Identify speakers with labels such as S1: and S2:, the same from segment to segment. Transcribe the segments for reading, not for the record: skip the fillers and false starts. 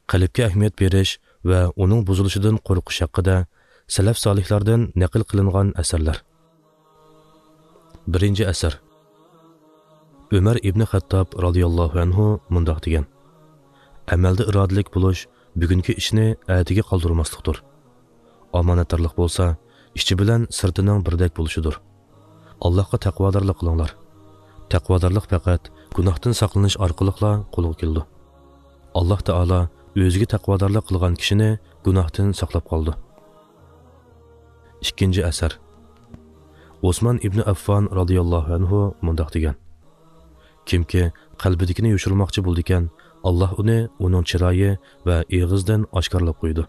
S1: qalbga ahamiyat berish va uning buzilishidan qo'rqish haqida salaf solihlardan naql qilingan asarlar. Birinchi asar. Umar ibn Xattob radhiyallohu anhu mundoq degan: amalda irodalik bo'lish bugungi ishni atiga qoldirmaslikdir. Omonatdarlik bo'lsa, ichi bilan sirtining birdek bo'lishidir. Allohga taqvodorlik qilinglar. Taqvodorlik faqat gunohdan saqlanish orqaliqla qo'lga keldi. Alloh taolo o'ziga taqvodorlik qilgan kishini gunohdan saqlab qoldi. Ikkinchi asar. Osman ibn Affon radhiyallohu anhu mundoq degan: kimki qalbidagini yoshirmoqchi bo'ldi ekan, Alloh uning chiroyi va eg'izdan oshkorlab qo'ydi.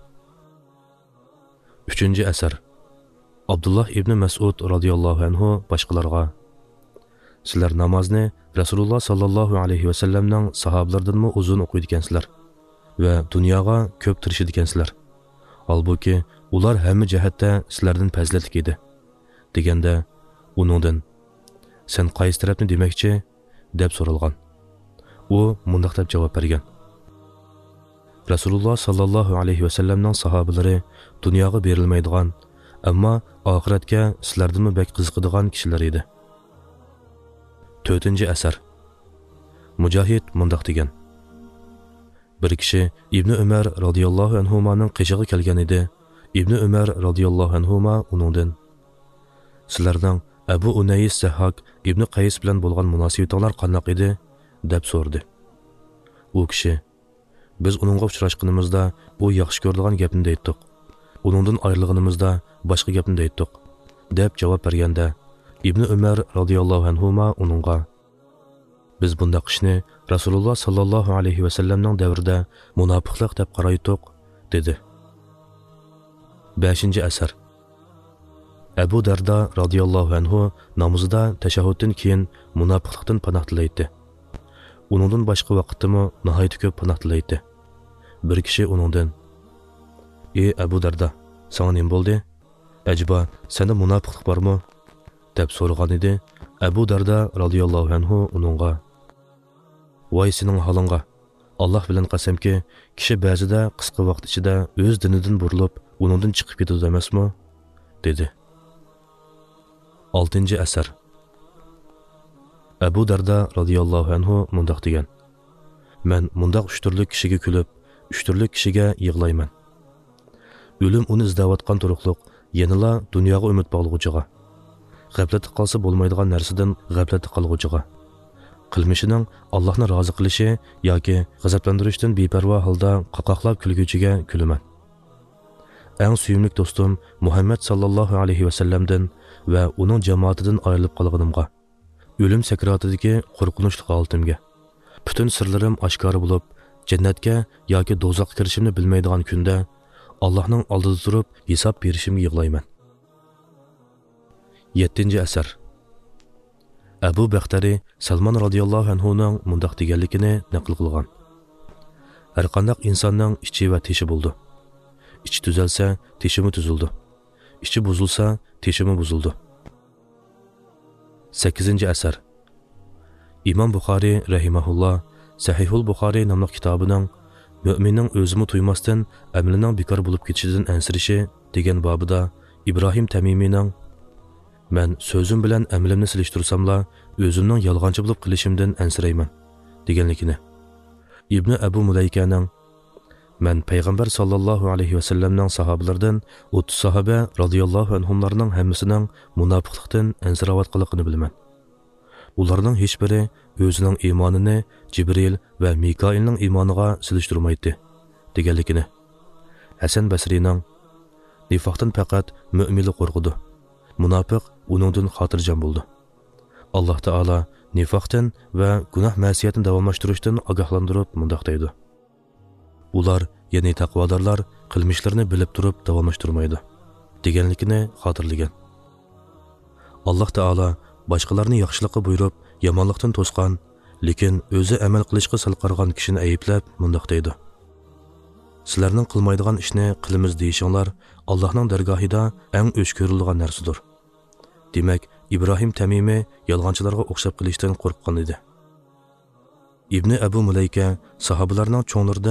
S1: Uchinchi asar. Abdullah ibn Mas'ud radhiyallohu anhu boshqalarga: sizlar namozni Rasululloh sallallohu alayhi va sallamning sahobalaridanmi uzun o'qiydigansizlar va dunyoga ko'p tirishadigansizlar. Holbuki ular hamma jihatda sizlardan fazilatli edi. Deganda uningdan sen qaysi tarafni demoqchi deb so'ralgan. U mundaq deb javob bergan: Rasululloh sallallohu alayhi va sallamning sahobalari dunyoga berilmaydigan, ammo oxiratga sizlardanmi bek qiziqadigan kishilar edi. To'rtinchi asar. Mujohid mundoq degan: bir kishi Ibn Umar radhiyallohu anhumaning qishig'i kelgan edi. Ibn Umar radhiyallohu anhuma uningdan: sizlarning Abu Unays Zahhak Ibn Qays bilan bo'lgan munosabatinglar qanday edi deb so'rdi. U kishi: biz uningga uchrashganimizda u yaxshi ko'radigan gapni aytdik. Uningdan ayrilganimizda boshqa gapni aytdik deb javob berganda, Ibn Umar radhiyallohu anhuma uningga: biz bundaq ishni Rasululloh sallallohu alayhi va sallamning davrida munofiqlik deb qaraydik dedi. 5. asar. Abu Darda radhiyallohu anhu namozida tashahhuddan keyin munofiqlikdan panoh tilaydi. Uningdan boshqa vaqtdami nihoyat ko'p panoh tilaydi. Bir kishi uningdan: ey Abu Darda, sana nima bo'ldi? Ajaba senda munofiqlik bormi? deb so'ragan edi. Abu Darda radhiyallohu anhu uningga: voy sening holingga, Alloh bilan qasamki, kishi ba'zida qisqa vaqt ichida o'z dinidan burilib, uningdan chiqib ketadi emasmi? dedi. 6. asar. Abu Darda radhiyallohu anhu mundoq degan: men mundoq 3 turli kishiga kulib, 3 turli kishiga yig'layman. O'lim uni izlayotgan turuqliq, yanala dunyoga umid bog'lag'uchiga, g'aflatda qolsa bo'lmaydigan narsadan g'aflatda qolg'uchiga, qilmishining Allohni rozi qilishi yoki g'azablantirishdan beparvo holda qaqoqlab kulguchiga kulaman. Eng suyimli do'stim Muhammad sallallohu alayhi va sallamdan va uning jamoatidan ayrilib qolganimga, o'lim sakratidagi qo'rqinchli holatimga, butun sirlarim oshkor bo'lib, jannatga yoki do'zaxga kirishimni bilmaydigan kunda Allohning oldida turib hisob berishimga yig'layman. 7. asar. Abu Baxtari Salman radhiyallohu anhuning mundoq deganligini naql qilgan: har qanday insonning ichi va tishi bo'ldi. İçi tuzalsa, teshimi tuzildi. İçi buzilsa, teshimi buzildi. 8. asar. İmam Buxoriy rahimahulloh Sahihul Buxoriy nomli kitobining Mü'minning o'zini tuymasdan amalining bekor bo'lib ketishidan ansirishi degan bobida Ibrohim Tamimiyning men so'zim bilan amalimni silishtirsamla o'zimning yolg'onchi bo'lib qilishimdan ansirayman deganligini, Ibn Abu Mulaykaning men payg'ambar sallallohu alayhi va sallamning sahobalaridan 30 sahoba radhiyallohu anhumlarning hammasining munofiqlikdan ansirayotganligini bilaman. Ularning hech biri o'zining iymonini Jibril va Mikoilning iymoniga silishtirmaydi deganligini, Hasan Basrining nifoqdan faqat mu'minlar qo'rqidi, munofiq uningdan xotirjam bo'ldi. Alloh taolo nifoqdan va gunoh ma'siyatni davomlashtirishdan ogohlantirib mundoq deydi: ular, ya'ni taqvodorlar, qilmishlarini bilib turib davomlashtirmaydi deganligini xotirlagan. Alloh taolo boshqalarni yaxshilikqa buyurib, yomonlikdan to'sgan, lekin o'zi amal qilishga salqargan kishini ayblab mundoq deydi: sizlarning qilmaydigan ishni qilamiz deyishinglar Allohning dargohida eng o'ch ko'rilgan narsadir. Demak, Ibrohim Tamimi yolg'onchilarga o'xshab qilishdan qo'rqqan edi. Ibn Abu Mulayka sahobalarning cho'nglaridan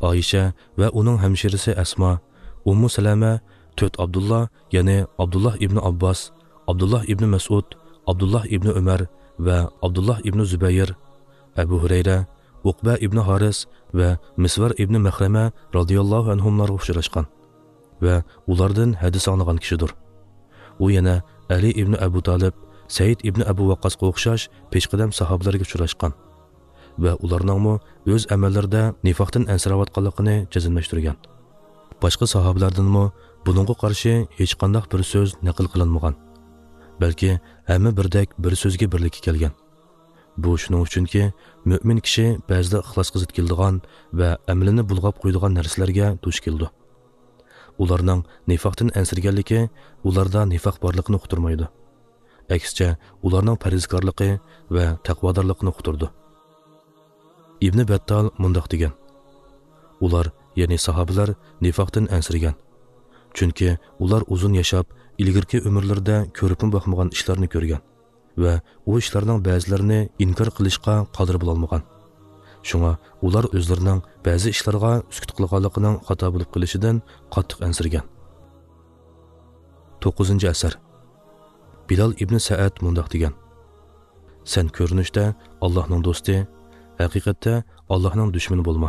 S1: Oyisha va uning hamshirasi Asma, Ummu Salama, 4 Abdullah, ya'ni Abdullah ibn Abbas, Abdullah ibn Mas'ud, Abdullah ibn Umar va Abdullah ibn Zubayr, Abu Hurayra, Uqba ibn Haris va Misvar ibn Mahrama radhiyallohu anhumlar uchrashgan va ulardan hadis anglagan kishidir. U yana Ali ibn Abu Talib, Said ibn Abu Waqqasga o'xshash peshqadam sahobalarga uchrashgan va ularningmi o'z amallarida nifoqdan ansirayotganligini jazmlashtirgan. Boshqa sahobalardanmi buningga qarshi hech qanday bir so'z naql qilinmagan, balki hamma birdek bir so'zga birlikka kelgan. Bu shuning uchunki mo'min kishi ba'zida ixlosga zid keladigan va amalini bulg'ab qo'yadigan narsalarga duch keldi. Ularning nifoqdan ansirganligi ularda nifoq borligini uqtirmaydi. Aksicha ularning farizkorligi va taqvodorligini uqtirdi. Ibn Battal mundaq degan: ular, ya'ni sahobalar nifoqdan ansirgan. Chunki ular uzun yashab, ilgirki umrlarida ko'ribmi boqmagan ishlarni ko'rgan va u ishlarning ba'zilarini inkor qilishga qodir bo'la olmagan. Shunga ular o'zlarining ba'zi ishlarga sukut qilganligining xato bo'lib qolishidan qattiq ansirgan. 9-asar. Bilal ibn Sa'ad mundaq degan: sen ko'rinishda Allohning do'sti, haqiqatda Allohning dushmani bo'lma.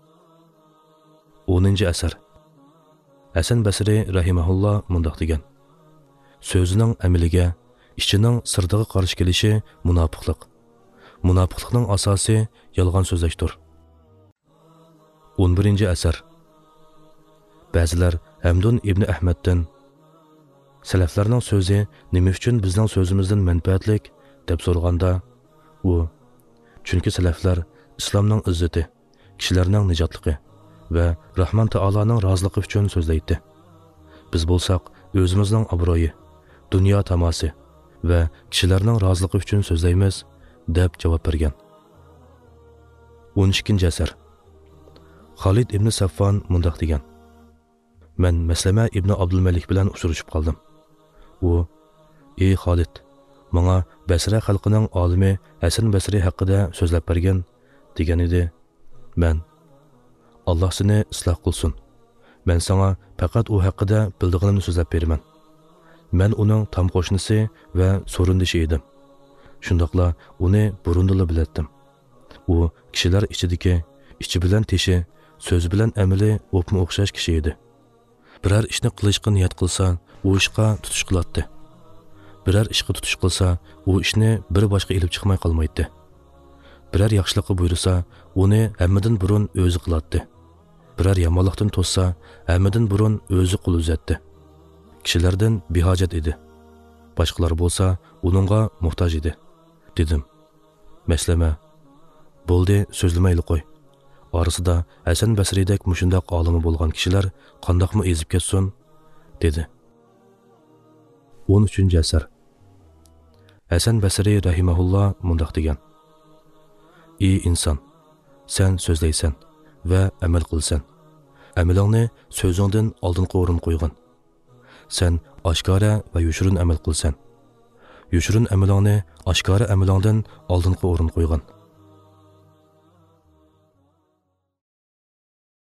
S1: 10-asar. Hasan Basri rahimahulloh mundaq degan: so'zining amaliga, ishining sirdiga qarshi kelishi munofiqlik. Munofiqlikning asosi yolg'on so'zlashdir. 11-asar. Ba'zilar Hamdun ibn Ahmaddan: salaflarning so'zi nima uchun bizning so'zimizdan manfaatlik deb so'raganda, u: chunki salaflar islomning izzati, kishilarning nijotligi va Rahmon taoloning roziligi uchun so'zlaydi. Biz bo'lsak, o'zimizning obro'yi, dunyo tamosi va kishilarning roziligi uchun so'zlaymiz deb javob bergan. 12-asar. Xolid ibn Saffon mundaq degan: men Maslama ibn Abdul Malik bilan uchrashib qoldim. U: ey Xolid, menga Basra xalqining olimi Hasan Basri haqida so'zlab bergan degan edi. Men: Alloh seni isloh qilsin. Men sana faqat u haqida bildig'imni so'zlab beraman. Men uning tam qo'shnisi va so'rindishi edim. Shundoqla uni burundila bilatdim. U kishilar ichidagi ichi bilan teshi, so'z bilan amali o'pma o'xshash kishi edi. Biror ishni qilishga niyat qilsa, u ishga tutish qiladi. Biror ishga tutish qilsa, u ishni bir boshqa ilib chiqmay qolmaydi. Biror yaxshilikni buyursa, uni hammadan burun o'zi qiladi. Biror yomonlikdan to'ssa, hammadan burun o'zi qo'l uzatdi. Kishilardan behojat edi. Boshqalar bo'lsa, uningga muhtoj edi. Dedim: Maslama, bo'ldi, so'zlamayli qo'y. Orasida Hasan Basridek mushundoq olimi bo'lgan kishilar qandoqmi ezib ketsin, dedi. 13-asar. Hasan Basri rahimahulloh mundaq degan: ey inson, sen so'zlaysan va amal qilsan. Amalingni so'zingdan oldingi o'rin qo'ygan. Sen oshkora va yushirin amal qilsan. Yushirin amalingni oshkora amalingdan oldingi o'rin qo'ygan.